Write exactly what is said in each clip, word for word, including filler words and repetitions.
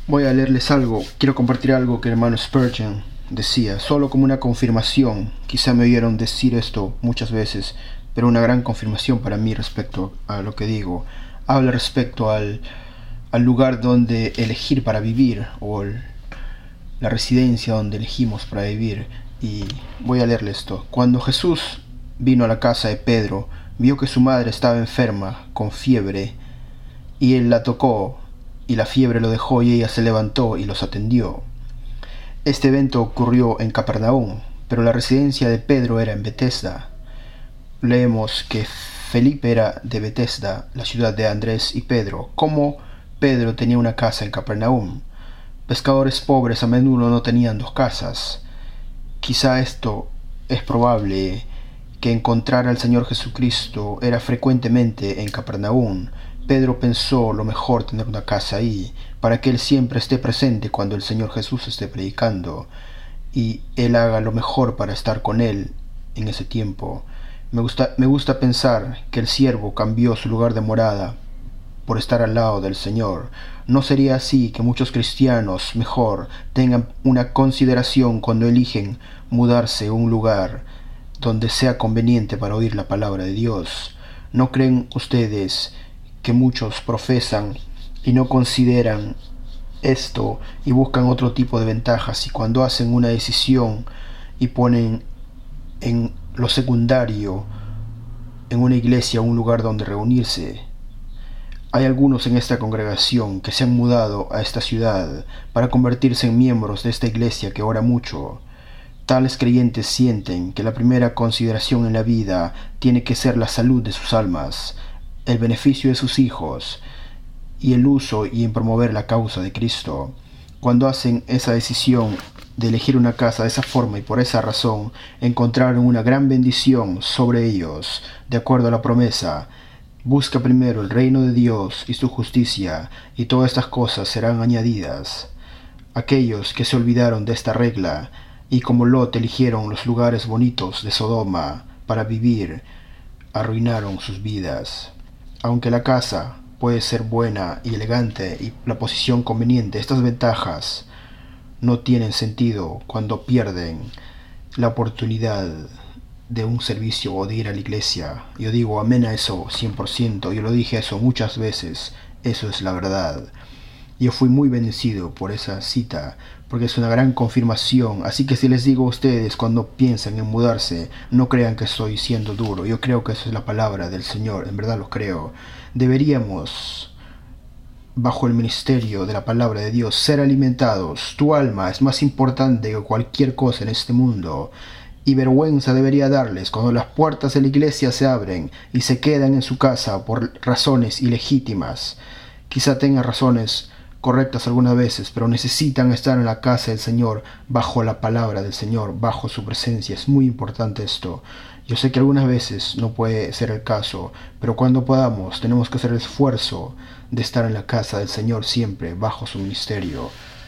Voy a leerles algo, quiero compartir algo que el hermano Spurgeon decía, solo como una confirmación. Quizá me oyeron decir esto muchas veces, pero una gran confirmación para mí respecto a lo que digo. Habla respecto al, al lugar donde elegir para vivir, o el, la residencia donde elegimos para vivir. Y voy a leerle esto. Cuando Jesús vino a la casa de Pedro, vio que su madre estaba enferma, con fiebre, y él la tocó, y la fiebre lo dejó y ella se levantó y los atendió. Este evento ocurrió en Capernaum, pero la residencia de Pedro era en Betesda. Leemos que Felipe era de Betesda, la ciudad de Andrés y Pedro. Como Pedro tenía una casa en Capernaum, pescadores pobres a menudo no tenían dos casas. Quizá esto es probable, que encontrar al Señor Jesucristo era frecuentemente en Capernaum. Pedro pensó lo mejor tener una casa ahí, para que Él siempre esté presente cuando el Señor Jesús esté predicando, y Él haga lo mejor para estar con Él en ese tiempo. Me gusta, me gusta pensar que el siervo cambió su lugar de morada por estar al lado del Señor. ¿No sería así que muchos cristianos mejor tengan una consideración cuando eligen mudarse a un lugar donde sea conveniente para oír la palabra de Dios? ¿No creen ustedes que muchos profesan y no consideran esto y buscan otro tipo de ventajas, y cuando hacen una decisión y ponen en lo secundario en una iglesia un lugar donde reunirse? Hay algunos en esta congregación que se han mudado a esta ciudad para convertirse en miembros de esta iglesia que ora mucho. Tales creyentes sienten que la primera consideración en la vida tiene que ser la salud de sus almas, el beneficio de sus hijos y el uso y en promover la causa de Cristo. Cuando hacen esa decisión de elegir una casa de esa forma y por esa razón encontraron una gran bendición sobre ellos, de acuerdo a la promesa: busca primero el reino de Dios y su justicia, y todas estas cosas serán añadidas. Aquellos que se olvidaron de esta regla y como Lot eligieron los lugares bonitos de Sodoma para vivir, arruinaron sus vidas. Aunque la casa puede ser buena y elegante y la posición conveniente, estas ventajas no tienen sentido cuando pierden la oportunidad de un servicio o de ir a la iglesia. Yo digo amén a eso cien por ciento, yo lo dije eso muchas veces, eso es la verdad. Yo fui muy bendecido por esa cita, porque es una gran confirmación. Así que si les digo a ustedes cuando piensan en mudarse, no crean que estoy siendo duro. Yo creo que esa es la palabra del Señor, en verdad lo creo. Deberíamos, bajo el ministerio de la palabra de Dios, ser alimentados. Tu alma es más importante que cualquier cosa en este mundo, y vergüenza debería darles cuando las puertas de la iglesia se abren y se quedan en su casa por razones ilegítimas. Quizá tengan razones correctas algunas veces, pero necesitan estar en la casa del Señor, bajo la palabra del Señor, bajo su presencia. Es muy importante esto. Yo sé que algunas veces no puede ser el caso, pero cuando podamos tenemos que hacer el esfuerzo de estar en la casa del Señor siempre, bajo su ministerio.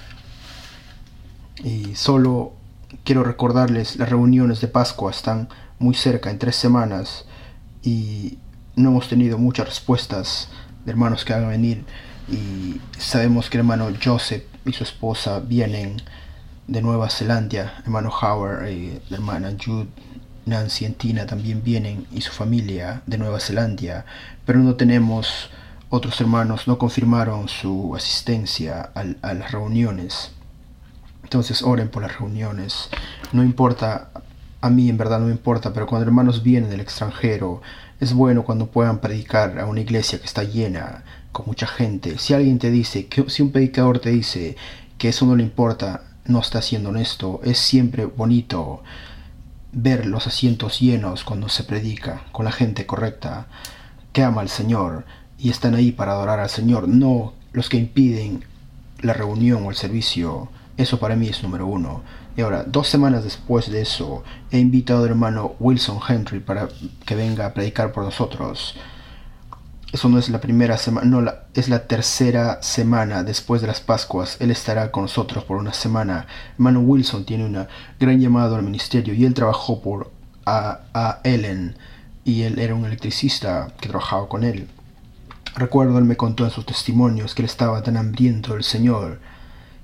Y solo quiero recordarles, las reuniones de Pascua están muy cerca, en tres semanas, y no hemos tenido muchas respuestas de hermanos que van a venir. Y sabemos que el hermano Joseph y su esposa vienen de Nueva Zelanda, hermano Howard y la hermana Jude, Nancy y Tina también vienen, y su familia de Nueva Zelanda, pero no tenemos, otros hermanos no confirmaron su asistencia a, a las reuniones. Entonces oren por las reuniones. No importa, a mí en verdad no me importa, pero cuando hermanos vienen del extranjero, es bueno cuando puedan predicar a una iglesia que está llena, con mucha gente. Si alguien te dice, que si un predicador te dice que eso no le importa, no está siendo honesto. Es siempre bonito ver los asientos llenos cuando se predica, con la gente correcta, que ama al Señor y están ahí para adorar al Señor, no los que impiden la reunión o el servicio. Eso para mí es número uno. Y ahora, dos semanas después de eso, he invitado al hermano Wilson Henry para que venga a predicar por nosotros. Eso no es la primera semana, no, la, es la tercera semana después de las Pascuas. Él estará con nosotros por una semana. Hermano Wilson tiene una gran llamado al ministerio y él trabajó por a, a Ellen, y él era un electricista que trabajaba con él. Recuerdo, él me contó en sus testimonios que él estaba tan hambriento del Señor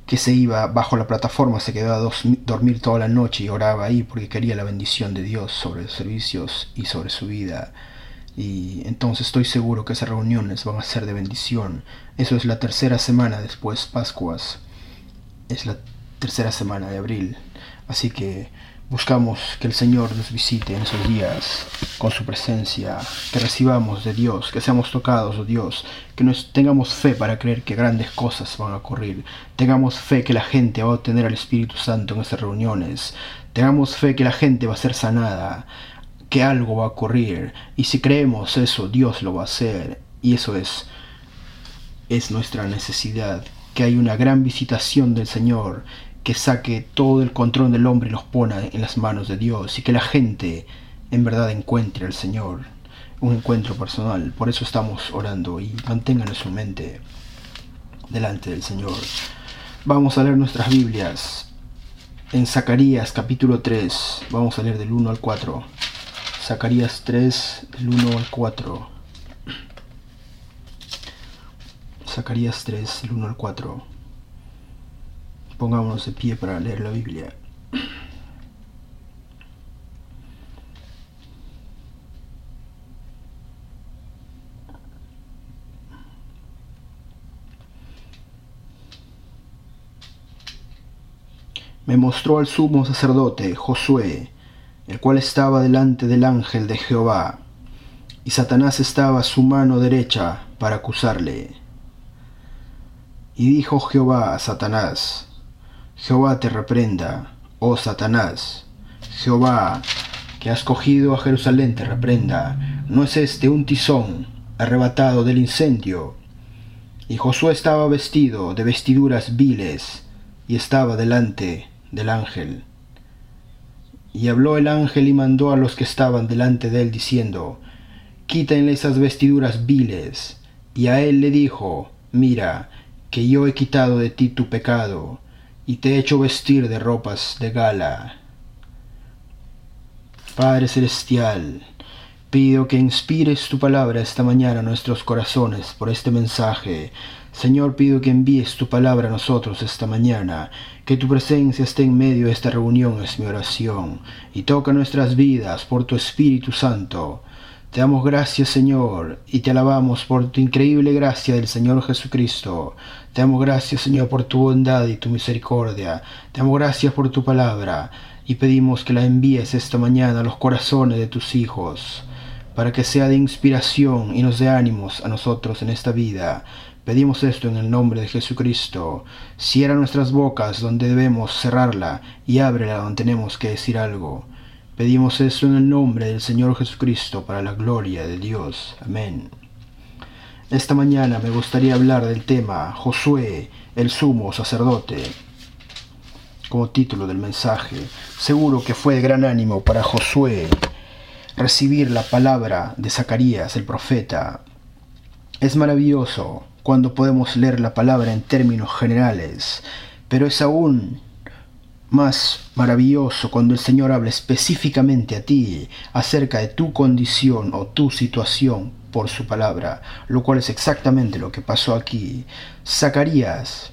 que se iba bajo la plataforma, se quedaba a dormir toda la noche y oraba ahí porque quería la bendición de Dios sobre los servicios y sobre su vida. Y entonces estoy seguro que esas reuniones van a ser de bendición. Eso es la tercera semana después Pascuas. Es la tercera semana de abril. Así que buscamos que el Señor nos visite en esos días con su presencia, que recibamos de Dios, que seamos tocados de Dios, que nos tengamos fe para creer que grandes cosas van a ocurrir. Tengamos fe que la gente va a obtener al Espíritu Santo en esas reuniones. Tengamos fe que la gente va a ser sanada, que algo va a ocurrir. Y si creemos eso, Dios lo va a hacer. Y eso es, es nuestra necesidad, que hay una gran visitación del Señor, que saque todo el control del hombre y los pone en las manos de Dios, y que la gente en verdad encuentre al Señor, un encuentro personal. Por eso estamos orando, y mantengan en su mente delante del Señor. Vamos a leer nuestras Biblias en Zacarías capítulo tres. Vamos a leer del uno al cuatro. Zacarías tres, del uno al cuatro. Zacarías tres, del uno al cuatro. Pongámonos de pie para leer la Biblia. Me mostró al sumo sacerdote Josué, el cual estaba delante del ángel de Jehová, y Satanás estaba a su mano derecha para acusarle. Y dijo Jehová a Satanás: Jehová te reprenda, oh Satanás. Jehová, que has cogido a Jerusalén, te reprenda. ¿No es este un tizón arrebatado del incendio? Y Josué estaba vestido de vestiduras viles, y estaba delante del ángel. Y habló el ángel y mandó a los que estaban delante de él, diciendo: Quítenle esas vestiduras viles. Y a él le dijo: Mira, que yo he quitado de ti tu pecado, y te he hecho vestir de ropas de gala. Padre Celestial, pido que inspires tu palabra esta mañana a nuestros corazones por este mensaje. Señor, pido que envíes tu palabra a nosotros esta mañana, que tu presencia esté en medio de esta reunión, es mi oración, y toca nuestras vidas por tu Espíritu Santo. Te damos gracias, Señor, y te alabamos por tu increíble gracia del Señor Jesucristo. Te damos gracias, Señor, por tu bondad y tu misericordia. Te damos gracias por tu palabra, y pedimos que la envíes esta mañana a los corazones de tus hijos, para que sea de inspiración y nos dé ánimos a nosotros en esta vida. Pedimos esto en el nombre de Jesucristo. Cierra nuestras bocas donde debemos cerrarla, y ábrela donde tenemos que decir algo. Pedimos esto en el nombre del Señor Jesucristo, para la gloria de Dios. Amén. Esta mañana me gustaría hablar del tema Josué, el sumo sacerdote, como título del mensaje. Seguro que fue de gran ánimo para Josué recibir la palabra de Zacarías, el profeta. Es maravilloso cuando podemos leer la palabra en términos generales, pero es aún más maravilloso cuando el Señor habla específicamente a ti acerca de tu condición o tu situación por su palabra, lo cual es exactamente lo que pasó aquí. Zacarías,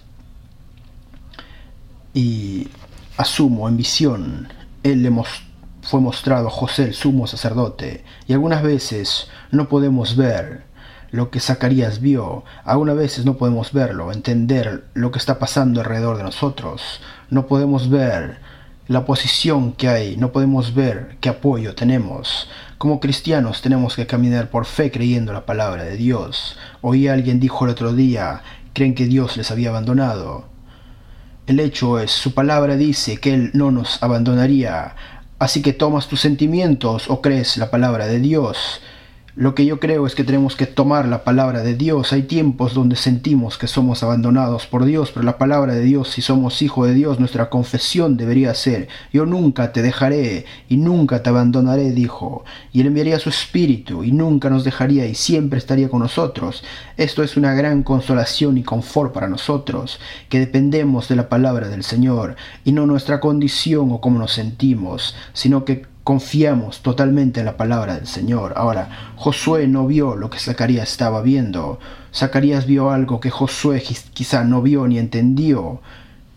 y asumo en visión, él le mos- fue mostrado a José, el sumo sacerdote, y algunas veces no podemos ver lo que Zacarías vio. Algunas veces no podemos verlo, entender lo que está pasando alrededor de nosotros. No podemos ver la posición que hay, no podemos ver qué apoyo tenemos. Como cristianos tenemos que caminar por fe creyendo la palabra de Dios. Oí a alguien dijo el otro día, creen que Dios les había abandonado. El hecho es, su palabra dice que Él no nos abandonaría. Así que tomas tus sentimientos o crees la palabra de Dios. Lo que yo creo es que tenemos que tomar la palabra de Dios. Hay tiempos donde sentimos que somos abandonados por Dios, pero la palabra de Dios, si somos hijos de Dios, nuestra confesión debería ser: yo nunca te dejaré y nunca te abandonaré, dijo. Y Él enviaría su Espíritu y nunca nos dejaría y siempre estaría con nosotros. Esto es una gran consolación y confort para nosotros, que dependemos de la palabra del Señor y no nuestra condición o cómo nos sentimos, sino que confiamos totalmente en la palabra del Señor. Ahora, Josué no vio lo que Zacarías estaba viendo. Zacarías vio algo que Josué quizá no vio ni entendió.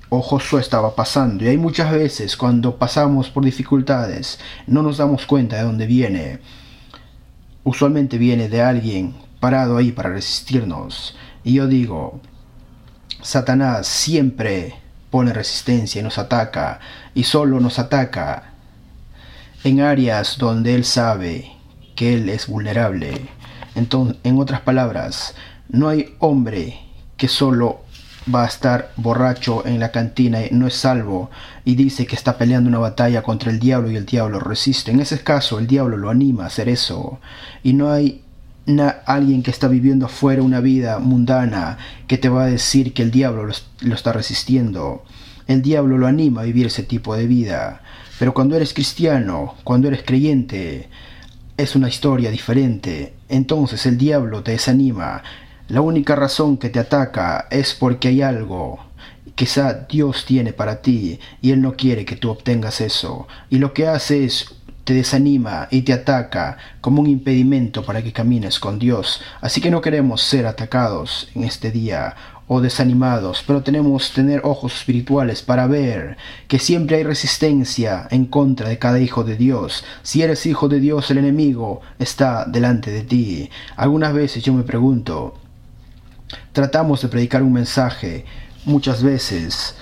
o Josué estaba pasando. Y hay muchas veces cuando pasamos por dificultades no nos damos cuenta de dónde viene. Usualmente viene de alguien parado ahí para resistirnos. Y yo digo, Satanás siempre pone resistencia y nos ataca, y solo nos ataca en áreas donde él sabe que él es vulnerable. Entonces, en otras palabras, no hay hombre que solo va a estar borracho en la cantina y no es salvo y dice que está peleando una batalla contra el diablo y el diablo resiste. En ese caso, el diablo lo anima a hacer eso. Y no hay na alguien que está viviendo afuera una vida mundana que te va a decir que el diablo lo, lo está resistiendo. El diablo lo anima a vivir ese tipo de vida. Pero cuando eres cristiano, cuando eres creyente, es una historia diferente. Entonces el diablo te desanima. La única razón que te ataca es porque hay algo que quizá Dios tiene para ti y Él no quiere que tú obtengas eso. Y lo que hace es te desanima y te ataca como un impedimento para que camines con Dios. Así que no queremos ser atacados en este día o desanimados, pero tenemos que tener ojos espirituales para ver que siempre hay resistencia en contra de cada hijo de Dios. Si eres hijo de Dios, el enemigo está delante de ti. Algunas veces yo me pregunto, tratamos de predicar un mensaje, muchas veces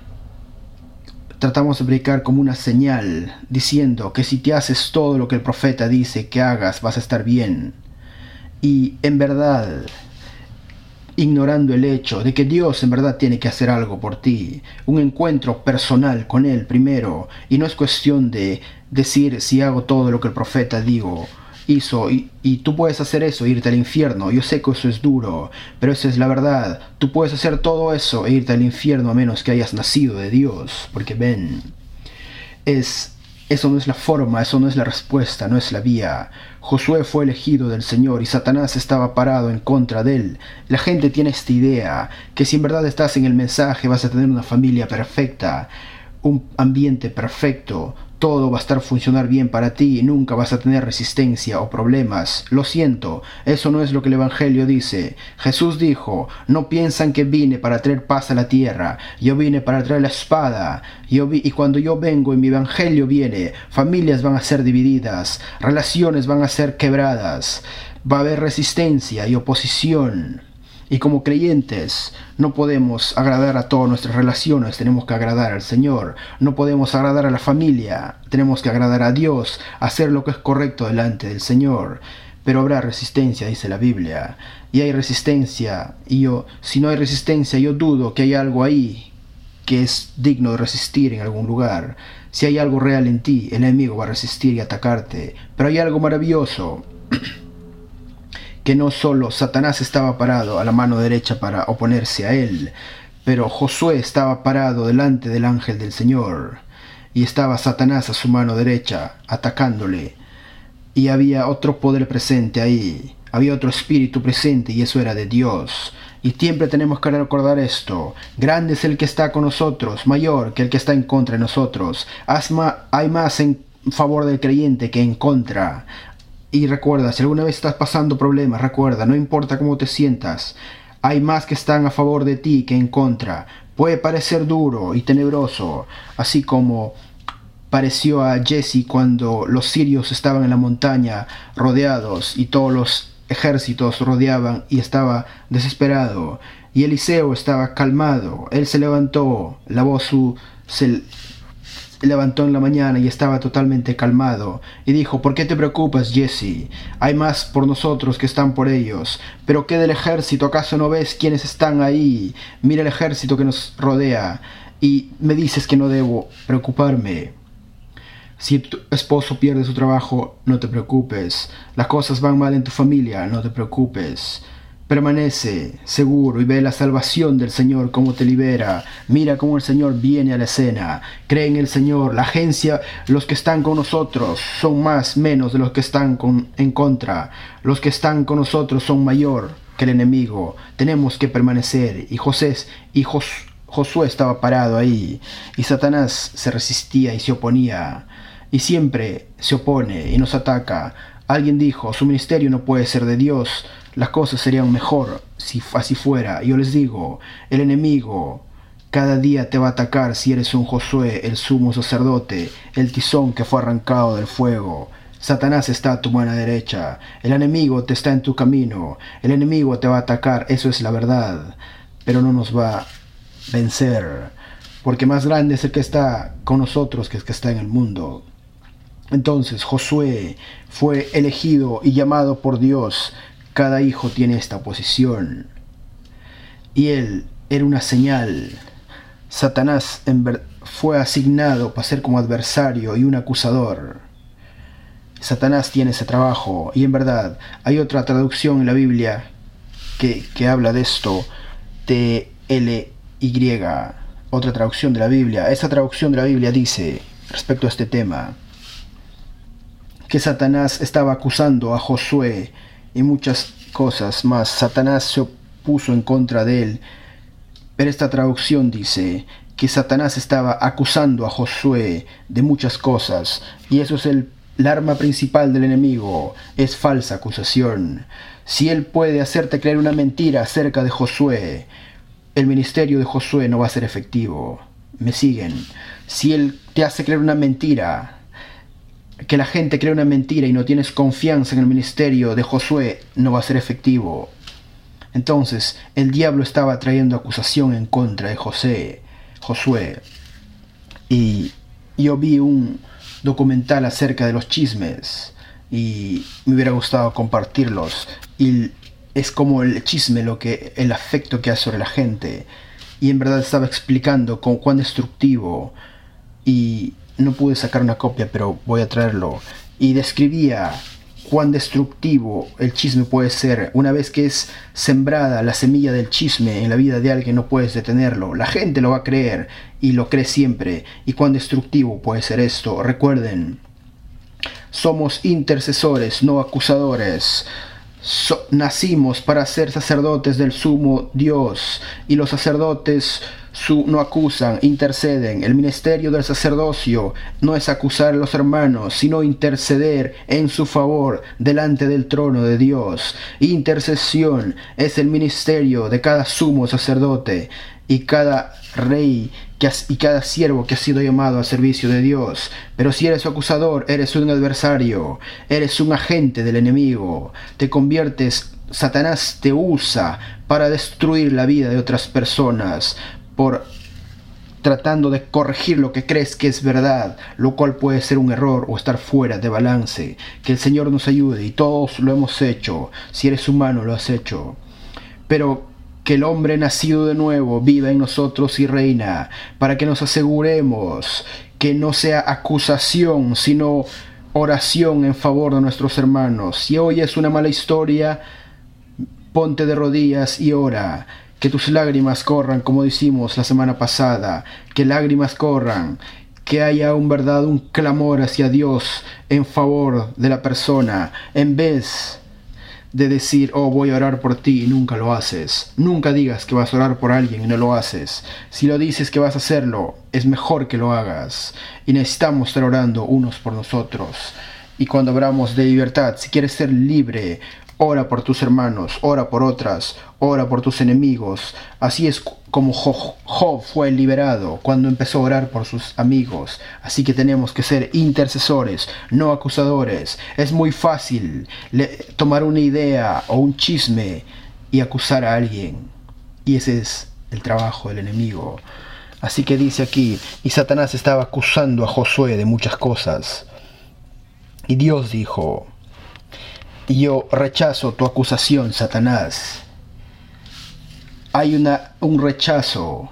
tratamos de predicar como una señal, diciendo que si te haces todo lo que el profeta dice que hagas, vas a estar bien. Y en verdad, ignorando el hecho de que Dios en verdad tiene que hacer algo por ti, un encuentro personal con Él primero, y no es cuestión de decir si hago todo lo que el profeta digo, hizo, y, y tú puedes hacer eso e irte al infierno. Yo sé que eso es duro, pero esa es la verdad. Tú puedes hacer todo eso e irte al infierno a menos que hayas nacido de Dios, porque ven, es... eso no es la forma, eso no es la respuesta, no es la vía. Josué fue elegido del Señor y Satanás estaba parado en contra de él. La gente tiene esta idea, que si en verdad estás en el mensaje vas a tener una familia perfecta, un ambiente perfecto, todo va a estar funcionar bien para ti y nunca vas a tener resistencia o problemas. Lo siento, eso no es lo que el Evangelio dice. Jesús dijo, no piensan que vine para traer paz a la tierra, yo vine para traer la espada. Yo vi, y cuando yo vengo y mi Evangelio viene, familias van a ser divididas, relaciones van a ser quebradas, va a haber resistencia y oposición. Y como creyentes no podemos agradar a todas nuestras relaciones, tenemos que agradar al Señor. No podemos agradar a la familia, tenemos que agradar a Dios, hacer lo que es correcto delante del Señor. Pero habrá resistencia, dice la Biblia. Y hay resistencia, y yo, si no hay resistencia, yo dudo que hay algo ahí que es digno de resistir en algún lugar. Si hay algo real en ti, el enemigo va a resistir y atacarte. Pero hay algo maravilloso, que no solo Satanás estaba parado a la mano derecha para oponerse a él, pero Josué estaba parado delante del ángel del Señor, y estaba Satanás a su mano derecha, atacándole, y había otro poder presente ahí, había otro espíritu presente, y eso era de Dios. Y siempre tenemos que recordar esto, grande es el que está con nosotros, mayor que el que está en contra de nosotros. Hay más en favor del creyente que en contra. Y recuerda, si alguna vez estás pasando problemas, recuerda, no importa cómo te sientas, hay más que están a favor de ti que en contra. Puede parecer duro y tenebroso, así como pareció a Jesse cuando los sirios estaban en la montaña rodeados y todos los ejércitos rodeaban y estaba desesperado. Y Eliseo estaba calmado, él se levantó, lavó su... Se, levantó en la mañana y estaba totalmente calmado, y dijo, ¿por qué te preocupas, Jesse? Hay más por nosotros que están por ellos. ¿Pero qué del ejército? ¿Acaso no ves quiénes están ahí? Mira el ejército que nos rodea, y me dices que no debo preocuparme. Si tu esposo pierde su trabajo, no te preocupes. Las cosas van mal en tu familia, no te preocupes. Permanece seguro y ve la salvación del Señor cómo te libera. Mira cómo el Señor viene a la escena. Cree en el Señor. La agencia, los que están con nosotros son más menos de los que están con, en contra. Los que están con nosotros son mayor que el enemigo. Tenemos que permanecer. Y José y Jos, Josué estaba parado ahí. Y Satanás se resistía y se oponía. Y siempre se opone y nos ataca. Alguien dijo, su ministerio no puede ser de Dios. Las cosas serían mejor si así fuera. Yo les digo, el enemigo Cada día te va a atacar si eres un Josué, el sumo sacerdote, el tizón que fue arrancado del fuego. Satanás está a tu mano derecha, el enemigo te está en tu camino, el enemigo te va a atacar, eso es la verdad, pero no nos va a vencer, porque más grande es el que está con nosotros que el que está en el mundo. Entonces Josué fue elegido y llamado por Dios. Cada hijo tiene esta posición, y él era una señal. Satanás fue asignado para ser como adversario y un acusador. Satanás tiene ese trabajo, y en verdad hay otra traducción en la Biblia que, que habla de esto, T L Y, otra traducción de la Biblia. Esa traducción de la Biblia dice, respecto a este tema, que Satanás estaba acusando a Josué y muchas cosas más. Satanás se opuso en contra de él. Pero esta traducción dice que Satanás estaba acusando a Josué de muchas cosas, y eso es el, el arma principal del enemigo, es falsa acusación. Si él puede hacerte creer una mentira acerca de Josué, el ministerio de Josué no va a ser efectivo. ¿Me siguen? Si él te hace creer una mentira, que la gente cree una mentira y no tienes confianza en el ministerio de Josué, no va a ser efectivo. Entonces, el diablo estaba trayendo acusación en contra de José, Josué. Y yo vi un documental acerca de los chismes y me hubiera gustado compartirlos. Y es como el chisme, lo que, el afecto que hace sobre la gente. Y en verdad estaba explicando con cuán destructivo, y no pude sacar una copia, pero voy a traerlo. Y describía cuán destructivo el chisme puede ser. Una vez que es sembrada la semilla del chisme en la vida de alguien, no puedes detenerlo. La gente lo va a creer y lo cree siempre. Y cuán destructivo puede ser esto. Recuerden, somos intercesores, no acusadores. So, nacimos para ser sacerdotes del sumo Dios, y los sacerdotes su, no acusan, interceden. El ministerio del sacerdocio no es acusar a los hermanos, sino interceder en su favor delante del trono de Dios. Intercesión es el ministerio de cada sumo sacerdote y cada rey que has, y cada siervo que ha sido llamado al servicio de Dios. Pero si eres acusador, eres un adversario, eres un agente del enemigo, te conviertes, Satanás te usa para destruir la vida de otras personas, por tratando de corregir lo que crees que es verdad, lo cual puede ser un error o estar fuera de balance. Que el Señor nos ayude, y todos lo hemos hecho. Si eres humano, lo has hecho. Pero que el hombre nacido de nuevo viva en nosotros y reina, para que nos aseguremos que no sea acusación, sino oración en favor de nuestros hermanos. Si hoy es una mala historia, ponte de rodillas y ora. Que tus lágrimas corran, como decimos la semana pasada, que lágrimas corran, que haya un verdad, un clamor hacia Dios en favor de la persona, en vez de decir, oh, voy a orar por ti, y nunca lo haces. Nunca digas que vas a orar por alguien y no lo haces. Si lo dices que vas a hacerlo, es mejor que lo hagas. Y necesitamos estar orando unos por nosotros. Y cuando hablamos de libertad, si quieres ser libre, ora por tus hermanos, ora por otras, ora por tus enemigos. Así es como Job fue liberado cuando empezó a orar por sus amigos. Así que tenemos que ser intercesores, no acusadores. Es muy fácil tomar una idea o un chisme y acusar a alguien. Y ese es el trabajo del enemigo. Así que dice aquí, y Satanás estaba acusando a Josué de muchas cosas. Y Dios dijo, yo rechazo tu acusación, Satanás. Hay una, un rechazo.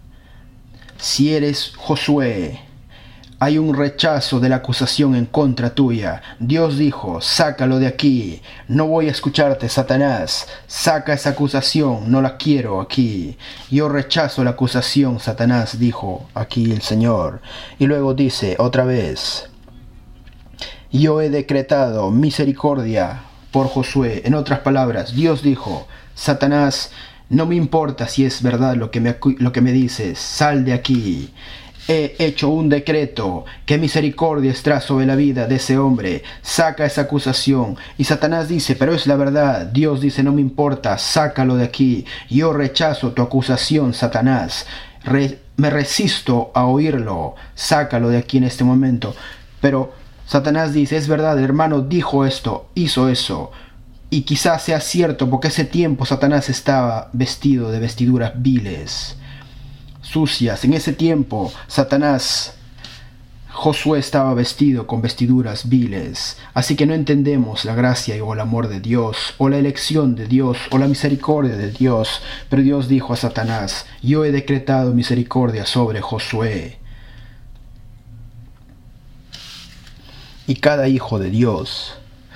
Si eres Josué, hay un rechazo de la acusación en contra tuya. Dios dijo, sácalo de aquí. No voy a escucharte, Satanás. Saca esa acusación, no la quiero aquí. Yo rechazo la acusación, Satanás, dijo aquí el Señor. Y luego dice otra vez, yo he decretado misericordia por Josué. En otras palabras, Dios dijo, Satanás, no me importa si es verdad lo que me, lo que me dices, sal de aquí. He hecho un decreto que misericordia estará sobre la vida de ese hombre. Saca esa acusación. Y Satanás dice, pero es la verdad. Dios dice, no me importa, sácalo de aquí. Yo rechazo tu acusación, Satanás. re- me resisto a oírlo, sácalo de aquí en este momento. Pero Satanás dice, es verdad, el hermano dijo esto, hizo eso. Y quizás sea cierto, porque ese tiempo Satanás estaba vestido de vestiduras viles, sucias. En ese tiempo Satanás, Josué estaba vestido con vestiduras viles. Así que no entendemos la gracia o el amor de Dios, o la elección de Dios, o la misericordia de Dios. Pero Dios dijo a Satanás, yo he decretado misericordia sobre Josué. Y cada hijo de Dios,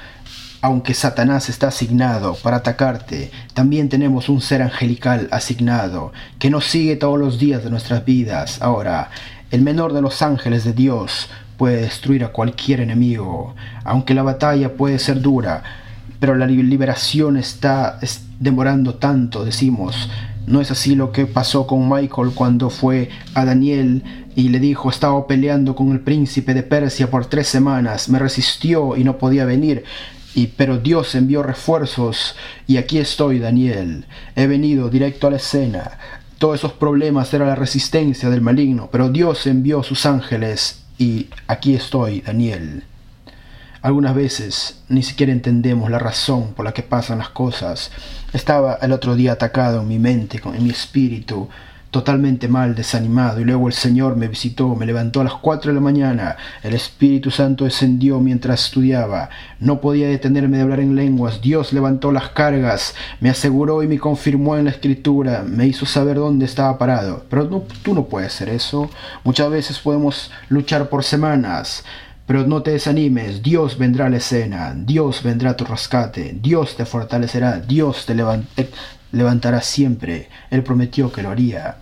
aunque Satanás está asignado para atacarte, también tenemos un ser angelical asignado que nos sigue todos los días de nuestras vidas. Ahora, el menor de los ángeles de Dios puede destruir a cualquier enemigo, aunque la batalla puede ser dura, pero la liberación está demorando tanto, decimos. ¿No es así lo que pasó con Michael cuando fue a Daniel y le dijo, estaba peleando con el príncipe de Persia por tres semanas, me resistió y no podía venir? Y, pero Dios envió refuerzos y aquí estoy, Daniel. He venido directo a la escena. Todos esos problemas era la resistencia del maligno, pero Dios envió sus ángeles y aquí estoy, Daniel. Algunas veces ni siquiera entendemos la razón por la que pasan las cosas. Estaba el otro día atacado en mi mente, en mi espíritu, totalmente mal, desanimado, y luego el Señor me visitó, me levantó a las cuatro de la mañana, el Espíritu Santo descendió mientras estudiaba, no podía detenerme de hablar en lenguas, Dios levantó las cargas, me aseguró y me confirmó en la Escritura, me hizo saber dónde estaba parado. Pero no, tú no puedes hacer eso. Muchas veces podemos luchar por semanas, pero no te desanimes, Dios vendrá a la escena, Dios vendrá a tu rescate, Dios te fortalecerá, Dios te levant- levantará siempre. Él prometió que lo haría.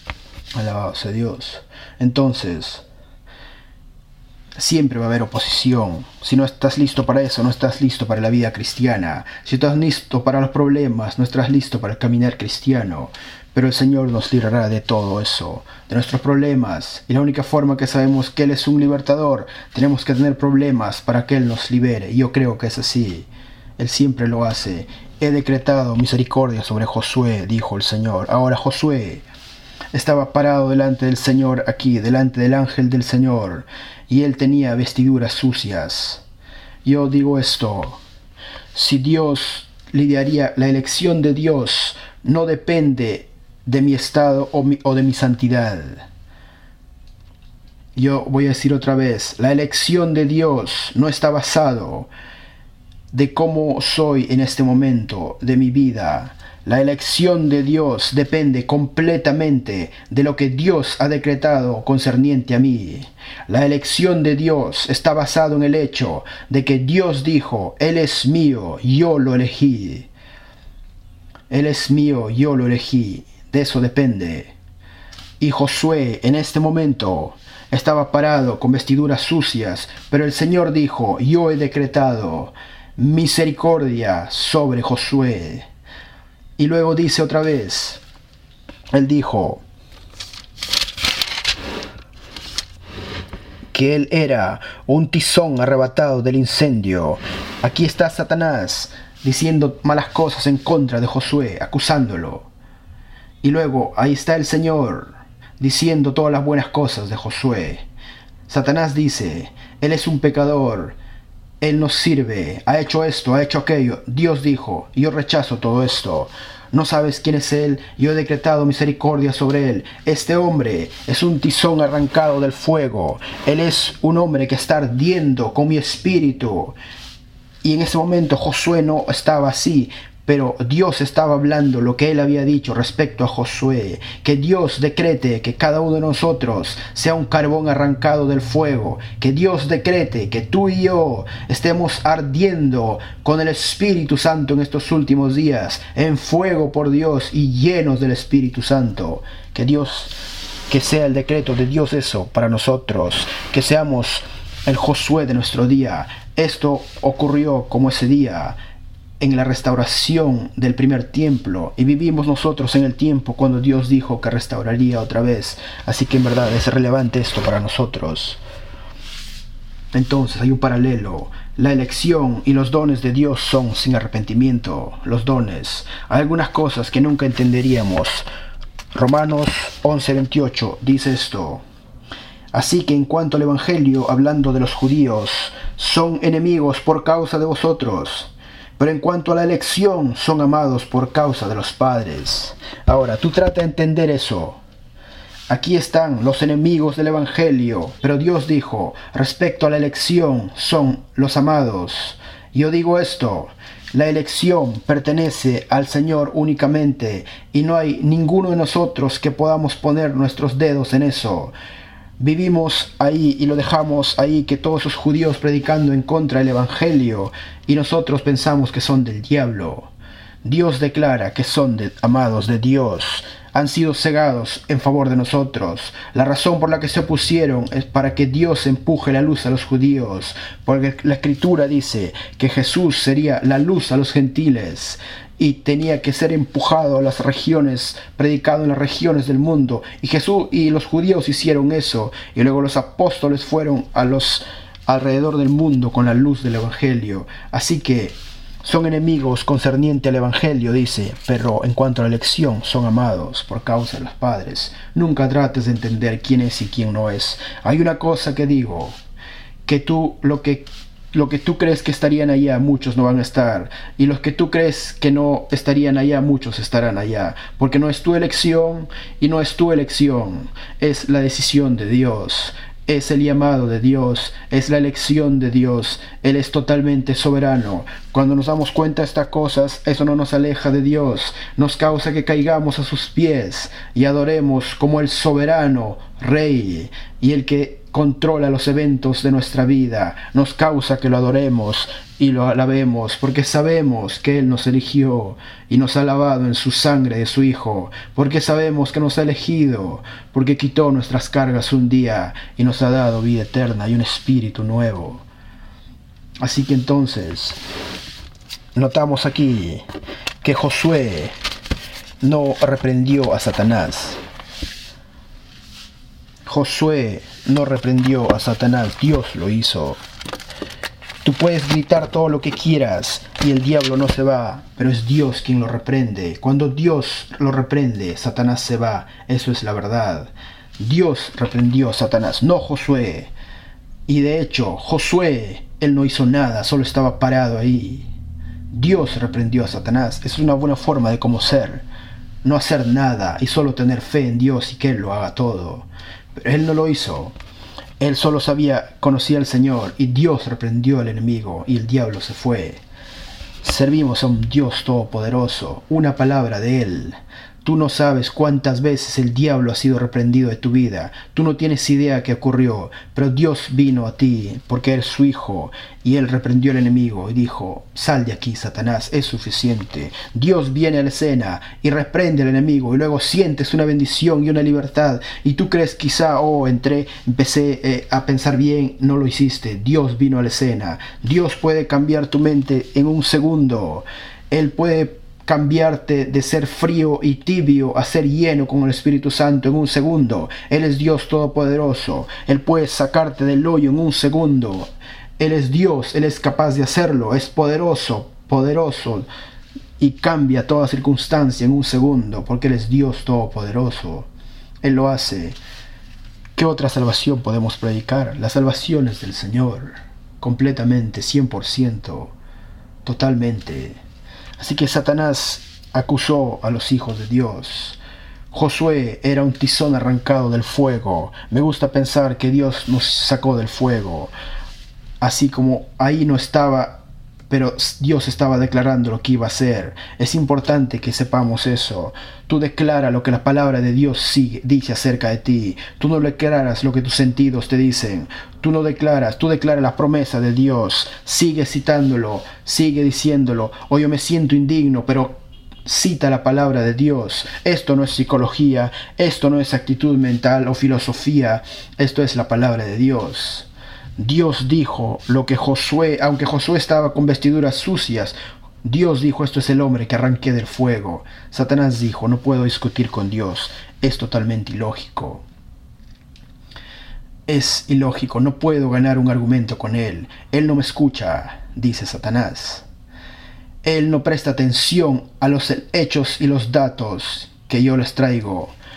Alabado sea Dios. Entonces, siempre va a haber oposición. Si no estás listo para eso, no estás listo para la vida cristiana. Si estás listo para los problemas, no estás listo para el caminar cristiano. Pero el Señor nos librará de todo eso, de nuestros problemas. Y la única forma que sabemos que Él es un libertador, tenemos que tener problemas para que Él nos libere. Y yo creo que es así. Él siempre lo hace. He decretado misericordia sobre Josué, dijo el Señor. Ahora Josué estaba parado delante del Señor aquí, delante del ángel del Señor, y él tenía vestiduras sucias. Yo digo esto, si Dios lidiaría, la elección de Dios no depende de mi estado o, mi, o de mi santidad. Yo voy a decir otra vez, la elección de Dios no está basado de cómo soy en este momento de mi vida. La elección de Dios depende completamente de lo que Dios ha decretado concerniente a mí. La elección de Dios está basada en el hecho de que Dios dijo, Él es mío, yo lo elegí. Él es mío, yo lo elegí. De eso depende. Y Josué en este momento estaba parado con vestiduras sucias, pero el Señor dijo, yo he decretado misericordia sobre Josué. Y luego dice otra vez, él dijo que él era un tizón arrebatado del incendio. Aquí está Satanás diciendo malas cosas en contra de Josué, acusándolo. Y luego ahí está el Señor diciendo todas las buenas cosas de Josué. Satanás dice, él es un pecador, él nos sirve, ha hecho esto, ha hecho aquello. Dios dijo, yo rechazo todo esto. No sabes quién es él, yo he decretado misericordia sobre él. Este hombre es un tizón arrancado del fuego. Él es un hombre que está ardiendo con mi espíritu. Y en ese momento Josué no estaba así, pero Dios estaba hablando lo que él había dicho respecto a Josué, que Dios decrete que cada uno de nosotros sea un carbón arrancado del fuego, que Dios decrete que tú y yo estemos ardiendo con el Espíritu Santo en estos últimos días, en fuego por Dios y llenos del Espíritu Santo. Que Dios, que sea el decreto de Dios eso para nosotros, que seamos el Josué de nuestro día. Esto ocurrió como ese día en la restauración del primer templo, y vivimos nosotros en el tiempo cuando Dios dijo que restauraría otra vez. Así que en verdad es relevante esto para nosotros. Entonces hay un paralelo. La elección y los dones de Dios son sin arrepentimiento. Los dones, hay algunas cosas que nunca entenderíamos Romanos once veintiocho dice esto: así que en cuanto al Evangelio, hablando de los judíos, son enemigos por causa de vosotros, pero en cuanto a la elección, son amados por causa de los padres. Ahora, tú trata de entender eso. Aquí están los enemigos del Evangelio, pero Dios dijo, respecto a la elección, son los amados. Yo digo esto: la elección pertenece al Señor únicamente, y no hay ninguno de nosotros que podamos poner nuestros dedos en eso. Vivimos ahí y lo dejamos ahí, que todos esos judíos predicando en contra del Evangelio, y nosotros pensamos que son del diablo. Dios declara que son de, amados de Dios. Han sido cegados en favor de nosotros. La razón por la que se opusieron es para que Dios empuje la luz a los judíos, porque la Escritura dice que Jesús sería la luz a los gentiles y tenía que ser empujado a las regiones, predicado en las regiones del mundo, y Jesús y los judíos hicieron eso, y luego los apóstoles fueron a los alrededor del mundo con la luz del Evangelio. Así que son enemigos concerniente al Evangelio, dice, pero en cuanto a la elección, son amados por causa de los padres. Nunca trates de entender quién es y quién no es. Hay una cosa que digo, que tú, lo que, lo que tú crees que estarían allá, muchos no van a estar. Y los que tú crees que no estarían allá, muchos estarán allá. Porque no es tu elección y no es tu elección. Es la decisión de Dios. Es el llamado de Dios, es la elección de Dios. Él es totalmente soberano. Cuando nos damos cuenta de estas cosas, eso no nos aleja de Dios, nos causa que caigamos a sus pies y adoremos como el soberano Rey y el que controla los eventos de nuestra vida. Nos causa que lo adoremos y lo alabemos, porque sabemos que Él nos eligió y nos ha lavado en su sangre de su Hijo, porque sabemos que nos ha elegido, porque quitó nuestras cargas un día y nos ha dado vida eterna y un espíritu nuevo. Así que entonces, notamos aquí que Josué no reprendió a Satanás. Josué no reprendió a Satanás, Dios lo hizo. Tú puedes gritar todo lo que quieras y el diablo no se va, pero es Dios quien lo reprende. Cuando Dios lo reprende, Satanás se va. Eso es la verdad. Dios reprendió a Satanás, no Josué. Y de hecho, Josué, él no hizo nada, solo estaba parado ahí. Dios reprendió a Satanás. Es una buena forma de cómo ser. No hacer nada y solo tener fe en Dios y que Él lo haga todo. Pero él no lo hizo. Él solo sabía, conocía al Señor, y Dios reprendió al enemigo y el diablo se fue. Servimos a un Dios todopoderoso, una palabra de Él. Tú no sabes cuántas veces el diablo ha sido reprendido de tu vida. Tú no tienes idea qué ocurrió, pero Dios vino a ti porque eres su hijo y Él reprendió al enemigo y dijo, sal de aquí, Satanás, es suficiente. Dios viene a la escena y reprende al enemigo y luego sientes una bendición y una libertad y tú crees quizá, oh, entré, empecé eh, a pensar bien, no lo hiciste. Dios vino a la escena. Dios puede cambiar tu mente en un segundo. Él puede cambiarte de ser frío y tibio a ser lleno con el Espíritu Santo en un segundo. Él es Dios todopoderoso. Él puede sacarte del hoyo en un segundo. Él es Dios, Él es capaz de hacerlo. Es poderoso, poderoso y cambia toda circunstancia en un segundo porque Él es Dios todopoderoso. Él lo hace. ¿Qué otra salvación podemos predicar? La salvación es del Señor, completamente, cien por ciento, totalmente. Así que Satanás acusó a los hijos de Dios. Josué era un tizón arrancado del fuego. Me gusta pensar que Dios nos sacó del fuego. Así como ahí no estaba, pero Dios estaba declarando lo que iba a hacer. Es importante que sepamos eso. Tú declara lo que la palabra de Dios sigue, dice acerca de ti. Tú no declaras lo que tus sentidos te dicen. Tú no declaras, tú declaras la promesa de Dios. Sigue citándolo, sigue diciéndolo. O yo me siento indigno, pero cita la palabra de Dios. Esto no es psicología, esto no es actitud mental o filosofía. Esto es la palabra de Dios. Dios dijo lo que Josué, aunque Josué estaba con vestiduras sucias, Dios dijo, esto es el hombre que arranqué del fuego. Satanás dijo, no puedo discutir con Dios. Es totalmente ilógico. Es ilógico, no puedo ganar un argumento con Él. Él no me escucha, dice Satanás. Él no presta atención a los hechos y los datos que yo les traigo.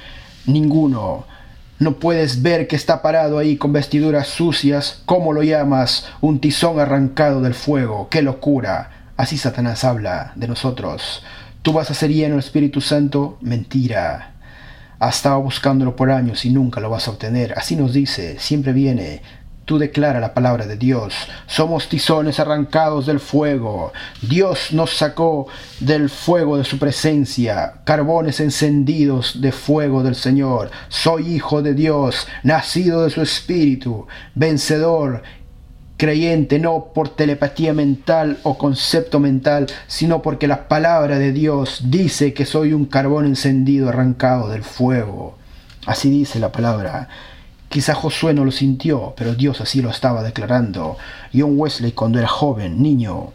Ninguno. ¿No puedes ver que está parado ahí con vestiduras sucias? ¿Cómo lo llamas? Un tizón arrancado del fuego. ¡Qué locura! Así Satanás habla de nosotros. ¿Tú vas a ser lleno del Espíritu Santo? Mentira. Has estado buscándolo por años y nunca lo vas a obtener. Así nos dice, siempre viene. Tú declara la palabra de Dios. Somos tizones arrancados del fuego. Dios nos sacó del fuego de su presencia, carbones encendidos de fuego del Señor. Soy hijo de Dios, nacido de su Espíritu, vencedor, creyente, no por telepatía mental o concepto mental, sino porque la palabra de Dios dice que soy un carbón encendido arrancado del fuego. Así dice la palabra. Quizá Josué no lo sintió, pero Dios así lo estaba declarando. John Wesley, cuando era joven, niño,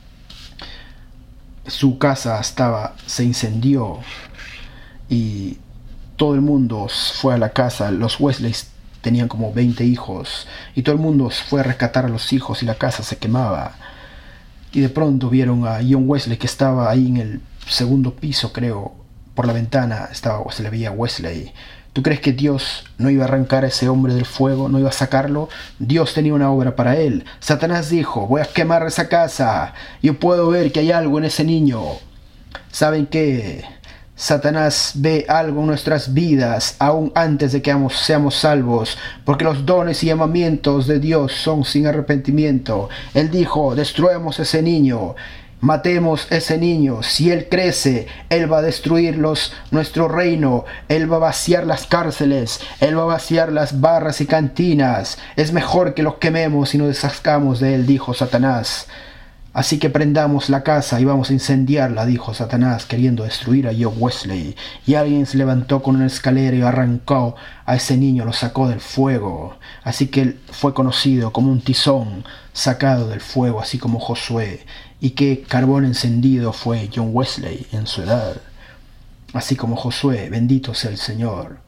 su casa estaba, se incendió y todo el mundo fue a la casa. Los Wesleys tenían como veinte hijos y todo el mundo fue a rescatar a los hijos y la casa se quemaba. Y de pronto vieron a John Wesley, que estaba ahí en el segundo piso, creo, por la ventana estaba, se le veía a Wesley. ¿Tú crees que Dios no iba a arrancar a ese hombre del fuego? ¿No iba a sacarlo? Dios tenía una obra para él. Satanás dijo, voy a quemar esa casa. Yo puedo ver que hay algo en ese niño. ¿Saben qué? Satanás ve algo en nuestras vidas aún antes de que seamos salvos, porque los dones y llamamientos de Dios son sin arrepentimiento. Él dijo, destruemos ese niño. Matemos ese niño. Si él crece, él va a destruirlos, nuestro reino. Él va a vaciar las cárceles. Él va a vaciar las barras y cantinas. Es mejor que los quememos y nos deshagamos de él, dijo Satanás. Así que prendamos la casa y vamos a incendiarla, dijo Satanás, queriendo destruir a John Wesley. Y alguien se levantó con una escalera y arrancó a ese niño, lo sacó del fuego. Así que él fue conocido como un tizón sacado del fuego, así como Josué. Y qué carbón encendido fue John Wesley en su edad. Así como Josué, bendito sea el Señor.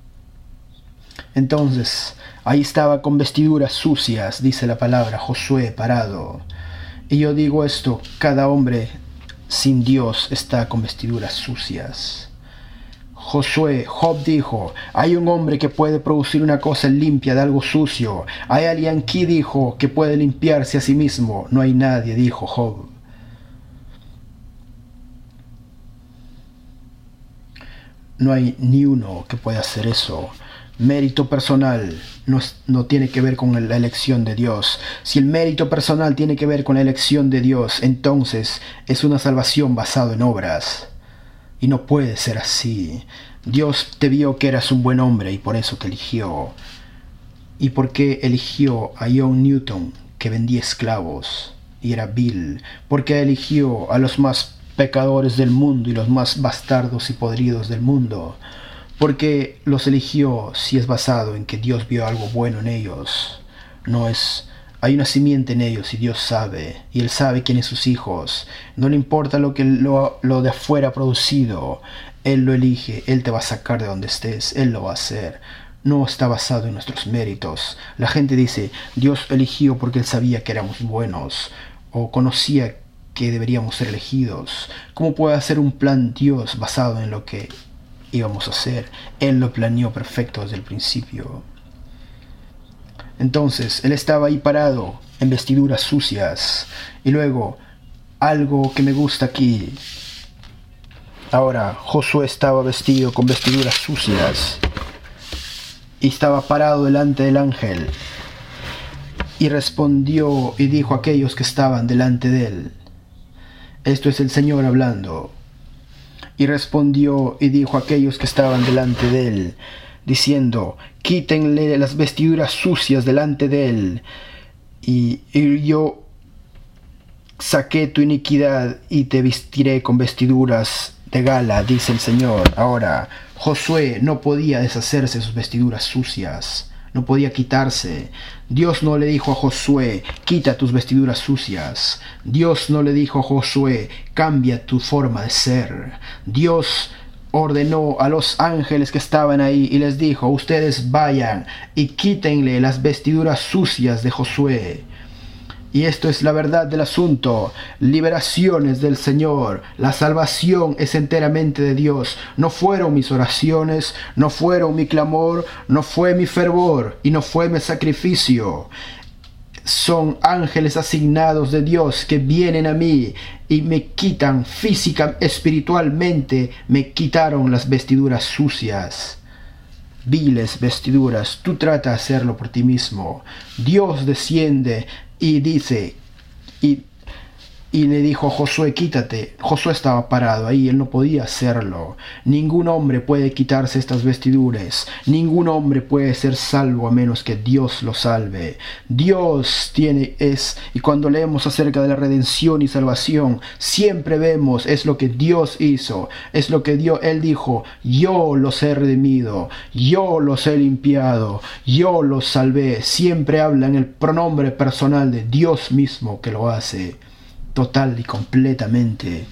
Entonces, ahí estaba con vestiduras sucias, dice la palabra, Josué parado. Y yo digo esto, cada hombre sin Dios está con vestiduras sucias. Josué, Job dijo, hay un hombre que puede producir una cosa limpia de algo sucio. Hay alguien aquí, dijo, que puede limpiarse a sí mismo. No hay nadie, dijo Job. No hay ni uno que pueda hacer eso. Mérito personal no, no tiene que ver con la elección de Dios. Si el mérito personal tiene que ver con la elección de Dios, entonces es una salvación basada en obras. Y no puede ser así. Dios te vio que eras un buen hombre y por eso te eligió. ¿Y por qué eligió a John Newton, que vendía esclavos y era vil? ¿Por qué eligió a los más pecadores del mundo y los más bastardos y podridos del mundo? Porque los eligió si es basado en que Dios vio algo bueno en ellos. No es, hay una simiente en ellos y Dios sabe, y Él sabe quién es sus hijos. No le importa lo que lo, lo de afuera ha producido. Él lo elige, Él te va a sacar de donde estés, Él lo va a hacer. No está basado en nuestros méritos. La gente dice, Dios eligió porque Él sabía que éramos buenos, o conocía que deberíamos ser elegidos. ¿Cómo puede hacer un plan Dios basado en lo que íbamos a hacer? Él lo planeó perfecto desde el principio. Entonces, él estaba ahí parado, en vestiduras sucias. Y luego, algo que me gusta aquí. Ahora, Josué estaba vestido con vestiduras sucias. Y estaba parado delante del ángel. Y respondió y dijo a aquellos que estaban delante de él. Esto es el Señor hablando. Y respondió y dijo a aquellos que estaban delante de él, diciendo, quítenle las vestiduras sucias delante de él, y, y yo saqué tu iniquidad y te vestiré con vestiduras de gala, dice el Señor. Ahora, Josué no podía deshacerse de sus vestiduras sucias, no podía quitarse. Dios no le dijo a Josué, quita tus vestiduras sucias. Dios no le dijo a Josué, cambia tu forma de ser. Dios ordenó a los ángeles que estaban ahí y les dijo, ustedes vayan y quítenle las vestiduras sucias de Josué. Y esto es la verdad del asunto. Liberaciones del Señor. La salvación es enteramente de Dios. No fueron mis oraciones, no fueron mi clamor, no fue mi fervor y no fue mi sacrificio. Son ángeles asignados de Dios que vienen a mí y me quitan física, espiritualmente, me quitaron las vestiduras sucias. Viles vestiduras, tú trata de hacerlo por ti mismo. Dios desciende y dice, y, y le dijo a Josué, quítate. Josué estaba parado ahí, él no podía hacerlo. Ningún hombre puede quitarse estas vestiduras. Ningún hombre puede ser salvo a menos que Dios lo salve. Dios tiene, es, y cuando leemos acerca de la redención y salvación, siempre vemos, es lo que Dios hizo, es lo que Dios, Él dijo, yo los he redimido, yo los he limpiado, yo los salvé. Siempre habla en el pronombre personal de Dios mismo que lo hace. Total y completamente.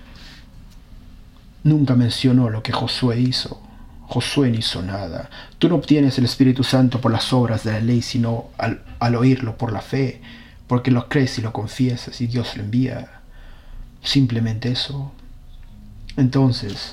Nunca mencionó lo que Josué hizo. Josué no hizo nada. Tú no obtienes el Espíritu Santo por las obras de la ley, sino al, al oírlo por la fe, porque lo crees y lo confiesas y Dios lo envía. Simplemente eso. Entonces,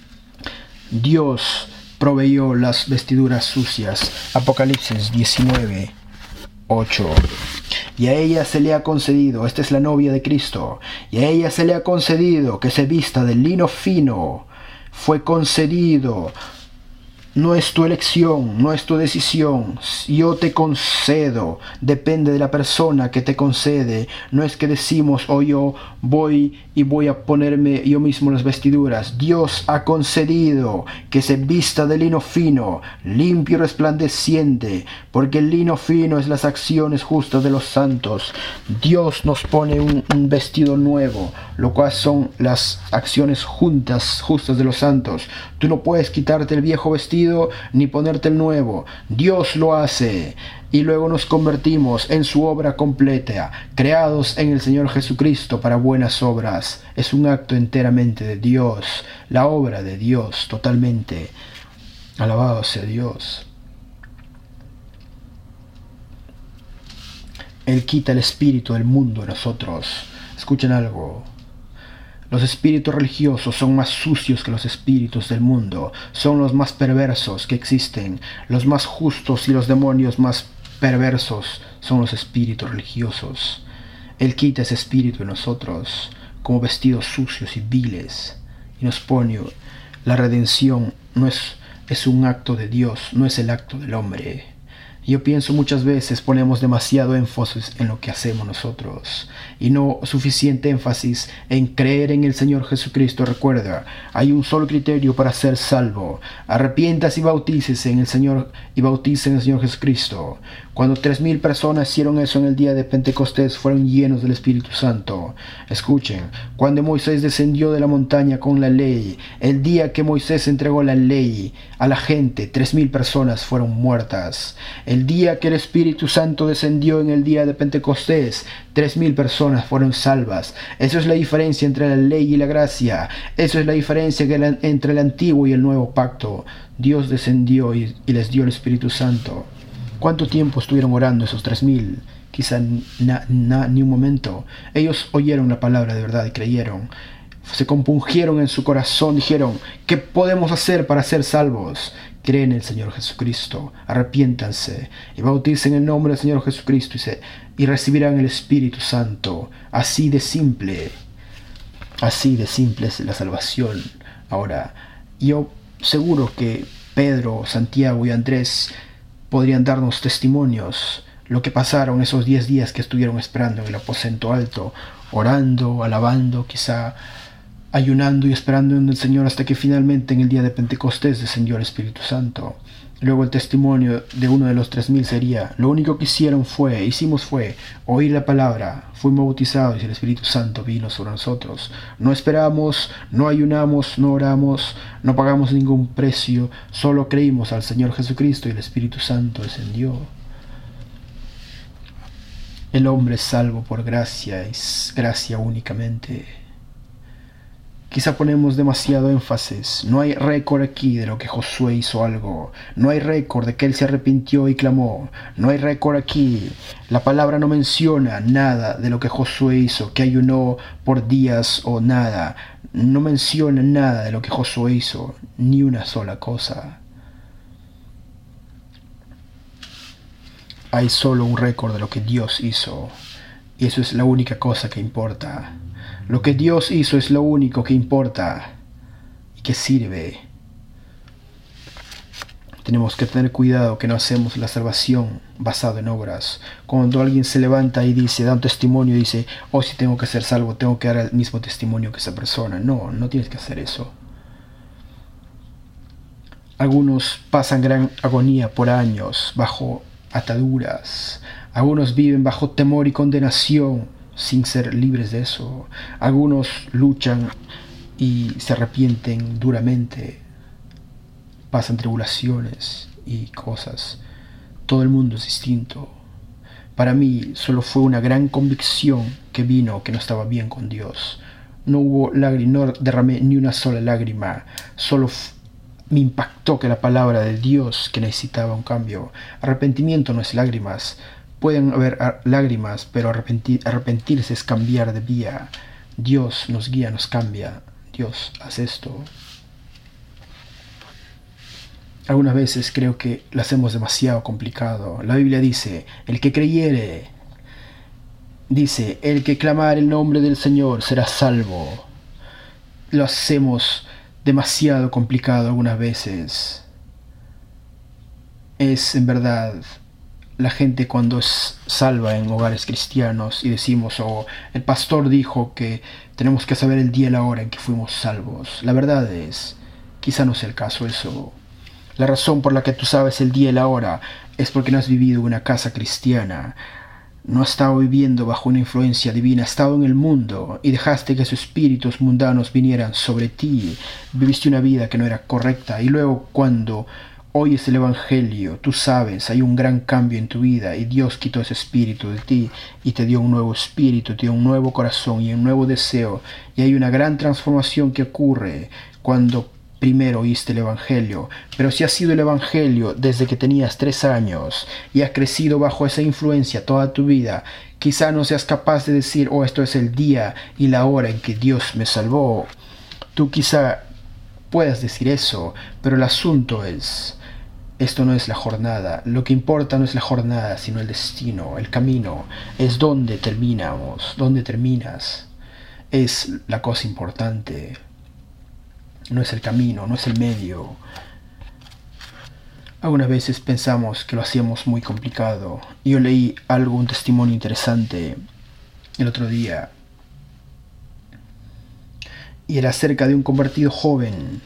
Dios proveyó las vestiduras sucias. Apocalipsis diecinueve, ocho. Y a ella se le ha concedido, esta es la novia de Cristo, y a ella se le ha concedido que se vista de lino fino. Fue concedido. No es tu elección, no es tu decisión. Yo te concedo. Depende de la persona que te concede. No es que decimos, oh, yo voy y voy a ponerme yo mismo las vestiduras. Dios ha concedido que se vista de lino fino, limpio y resplandeciente, porque el lino fino es las acciones justas de los santos. Dios nos pone un, un vestido nuevo, lo cual son las acciones juntas, justas de los santos. Tú no puedes quitarte el viejo vestido ni ponerte el nuevo. Dios lo hace. Y luego nos convertimos en su obra completa, creados en el Señor Jesucristo para buenas obras. Es un acto enteramente de Dios, la obra de Dios totalmente. Alabado sea Dios. Él quita el espíritu del mundo de nosotros. Escuchen algo. Los espíritus religiosos son más sucios que los espíritus del mundo. Son los más perversos que existen. Los más justos y los demonios más perversos son los espíritus religiosos. Él quita ese espíritu en nosotros como vestidos sucios y viles y nos pone. La redención no es, es un acto de Dios, no es el acto del hombre. Yo pienso muchas veces ponemos demasiado énfasis en lo que hacemos nosotros y no suficiente énfasis en creer en el Señor Jesucristo. Recuerda, hay un solo criterio para ser salvo. Arrepientas y bautícese en el Señor y bautice en el Señor Jesucristo. Cuando tres mil personas hicieron eso en el día de Pentecostés, fueron llenos del Espíritu Santo. Escuchen, cuando Moisés descendió de la montaña con la ley, el día que Moisés entregó la ley a la gente, tres mil personas fueron muertas. El día que el Espíritu Santo descendió en el día de Pentecostés, tres mil personas fueron salvas. Eso es la diferencia entre la ley y la gracia. Eso es la diferencia entre el antiguo y el nuevo pacto. Dios descendió y, y les dio el Espíritu Santo. ¿Cuánto tiempo estuvieron orando esos tres mil? Quizá na, na, ni un momento. Ellos oyeron la palabra de verdad y creyeron. Se compungieron en su corazón, dijeron, ¿qué podemos hacer para ser salvos? Creen en el Señor Jesucristo, arrepiéntanse y bauticen en el nombre del Señor Jesucristo y, se, y recibirán el Espíritu Santo. Así de simple, así de simple es la salvación. Ahora, yo seguro que Pedro, Santiago y Andrés podrían darnos testimonios lo que pasaron esos diez días que estuvieron esperando en el aposento alto, orando, alabando, quizá ayunando y esperando en el Señor hasta que finalmente en el día de Pentecostés descendió el Espíritu Santo. Luego el testimonio de uno de los tres mil sería, lo único que hicieron fue, hicimos fue oír la palabra, fuimos bautizados y el Espíritu Santo vino sobre nosotros. No esperamos, no ayunamos, no oramos, no pagamos ningún precio, solo creímos al Señor Jesucristo y el Espíritu Santo descendió. El hombre es salvo por gracia, es gracia únicamente. Quizá ponemos demasiado énfasis. No hay récord aquí de lo que Josué hizo algo. No hay récord de que él se arrepintió y clamó. No hay récord aquí. La palabra no menciona nada de lo que Josué hizo, que ayunó por días o nada. No menciona nada de lo que Josué hizo, ni una sola cosa. Hay solo un récord de lo que Dios hizo. Y eso es la única cosa que importa. Lo que Dios hizo es lo único que importa y que sirve. Tenemos que tener cuidado que no hacemos la salvación basada en obras. Cuando alguien se levanta y dice, da un testimonio y dice, oh, si tengo que ser salvo, tengo que dar el mismo testimonio que esa persona. No, no tienes que hacer eso. Algunos pasan gran agonía por años bajo ataduras. Algunos viven bajo temor y condenación sin ser libres de eso. Algunos luchan y se arrepienten duramente. Pasan tribulaciones y cosas. Todo el mundo es distinto. Para mí solo fue una gran convicción que vino que no estaba bien con Dios. No hubo lágrimas, no derramé ni una sola lágrima. Solo me impactó que la palabra de Dios que necesitaba un cambio. Arrepentimiento no es lágrimas. Pueden haber lágrimas, pero arrepentir, arrepentirse es cambiar de vía. Dios nos guía, nos cambia. Dios hace esto. Algunas veces creo que lo hacemos demasiado complicado. La Biblia dice, el que creyere, dice, el que clamare el nombre del Señor será salvo. Lo hacemos demasiado complicado algunas veces. Es en verdad... La gente cuando es salva en hogares cristianos y decimos, oh, el pastor dijo que tenemos que saber el día y la hora en que fuimos salvos. La verdad es, quizá no sea el caso eso. La razón por la que tú sabes el día y la hora es porque no has vivido en una casa cristiana. No has estado viviendo bajo una influencia divina, has estado en el mundo y dejaste que esos espíritus mundanos vinieran sobre ti. Viviste una vida que no era correcta y luego cuando... oyes el Evangelio, tú sabes, hay un gran cambio en tu vida y Dios quitó ese espíritu de ti y te dio un nuevo espíritu, te dio un nuevo corazón y un nuevo deseo y hay una gran transformación que ocurre cuando primero oíste el Evangelio. Pero si ha sido el Evangelio desde que tenías tres años y has crecido bajo esa influencia toda tu vida, quizá no seas capaz de decir, oh, esto es el día y la hora en que Dios me salvó. Tú quizá puedas decir eso, pero el asunto es... Esto no es la jornada. Lo que importa no es la jornada, sino el destino, el camino. Es donde terminamos, donde terminas. Es la cosa importante. No es el camino, no es el medio. Algunas veces pensamos que lo hacíamos muy complicado. Yo leí algo, un testimonio interesante el otro día. Y era acerca de un convertido joven.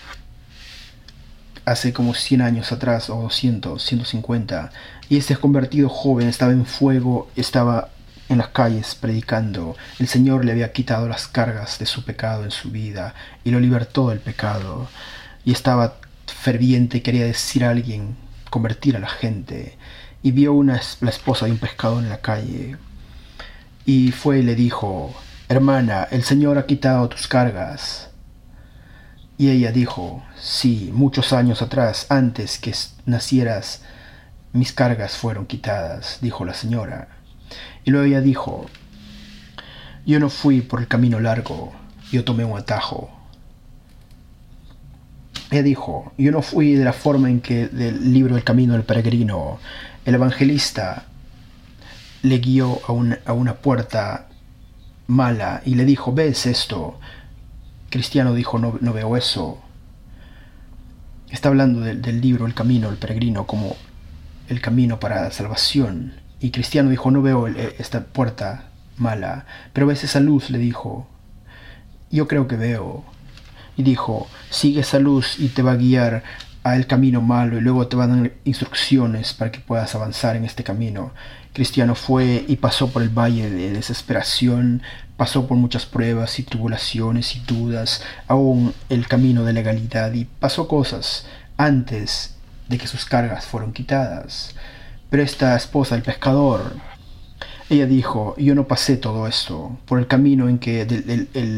Hace como cien años atrás, o doscientos, ciento cincuenta, y este convertido joven estaba en fuego, estaba en las calles predicando. El Señor le había quitado las cargas de su pecado en su vida y lo libertó del pecado. Y estaba ferviente, quería decir a alguien, convertir a la gente. Y vio una, la esposa de un pescador en la calle. Y fue y le dijo, hermana, el Señor ha quitado tus cargas. Y ella dijo, sí, muchos años atrás, antes que nacieras, mis cargas fueron quitadas, dijo la señora. Y luego ella dijo, yo no fui por el camino largo, yo tomé un atajo. Ella dijo, yo no fui de la forma en que del libro El Camino del Peregrino, el evangelista le guió a una, a una puerta mala y le dijo, ¿ves esto? Cristiano dijo, no, no veo eso. Está hablando de, del libro El Camino del Peregrino como el camino para la salvación. Y Cristiano dijo, no veo el, esta puerta mala, pero ves esa luz, le dijo. Yo creo que veo. Y dijo, sigue esa luz y te va a guiar al camino malo y luego te van a dar instrucciones para que puedas avanzar en este camino. Cristiano fue y pasó por el valle de desesperación, pasó por muchas pruebas y tribulaciones y dudas, aún el camino de legalidad, y pasó cosas antes de que sus cargas fueron quitadas. Pero esta esposa del pescador, ella dijo, yo no pasé todo esto por el camino en que el, el, el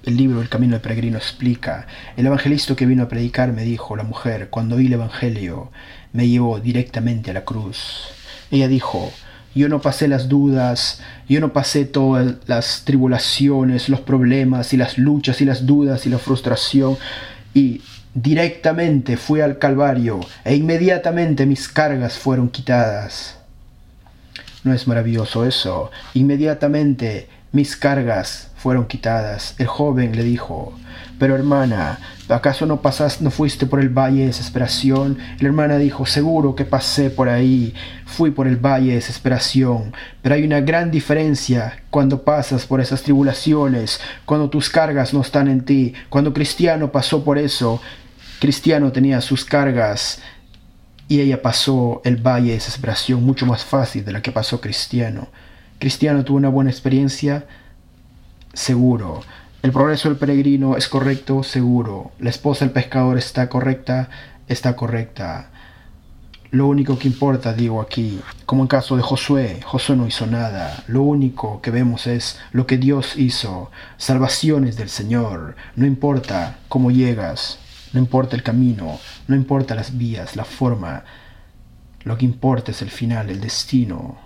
el libro El Camino del Peregrino explica: el evangelista que vino a predicar me dijo, la mujer, cuando oí el evangelio, me llevó directamente a la cruz. Ella dijo: yo no pasé las dudas, yo no pasé todas las tribulaciones, los problemas y las luchas y las dudas y la frustración, y directamente fui al Calvario e inmediatamente mis cargas fueron quitadas. ¿No es maravilloso eso? Inmediatamente mis cargas fueron quitadas. El joven le dijo: pero hermana, ¿acaso no pasaste, no fuiste por el valle de desesperación? Y la hermana dijo: seguro que pasé por ahí, fui por el valle de desesperación, pero hay una gran diferencia cuando pasas por esas tribulaciones, cuando tus cargas no están en ti. Cuando Cristiano pasó por eso, Cristiano tenía sus cargas y ella pasó el valle de desesperación mucho más fácil de la que pasó Cristiano. Cristiano tuvo una buena experiencia, seguro. El progreso del peregrino es correcto, seguro. La esposa del pescador está correcta, está correcta. Lo único que importa, digo aquí, como en caso de Josué, Josué no hizo nada. Lo único que vemos es lo que Dios hizo. Salvaciones del Señor. No importa cómo llegas, no importa el camino, no importa las vías, la forma. Lo que importa es el final, el destino.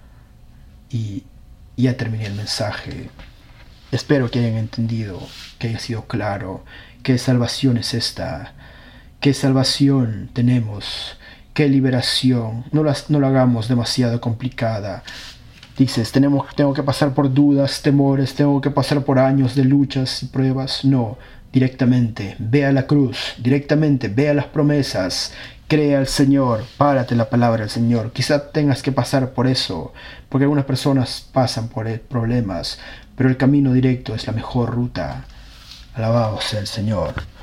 Y ya terminé el mensaje. Espero que hayan entendido, que haya sido claro, qué salvación es esta, qué salvación tenemos, qué liberación. No, las, no lo hagamos demasiado complicada. Dices, tenemos, tengo que pasar por dudas, temores, tengo que pasar por años de luchas y pruebas. No, directamente, ve a la cruz, directamente, ve a las promesas. Crea al Señor, párate la palabra del Señor. Quizá tengas que pasar por eso, porque algunas personas pasan por problemas, pero el camino directo es la mejor ruta. Alabado sea el Señor.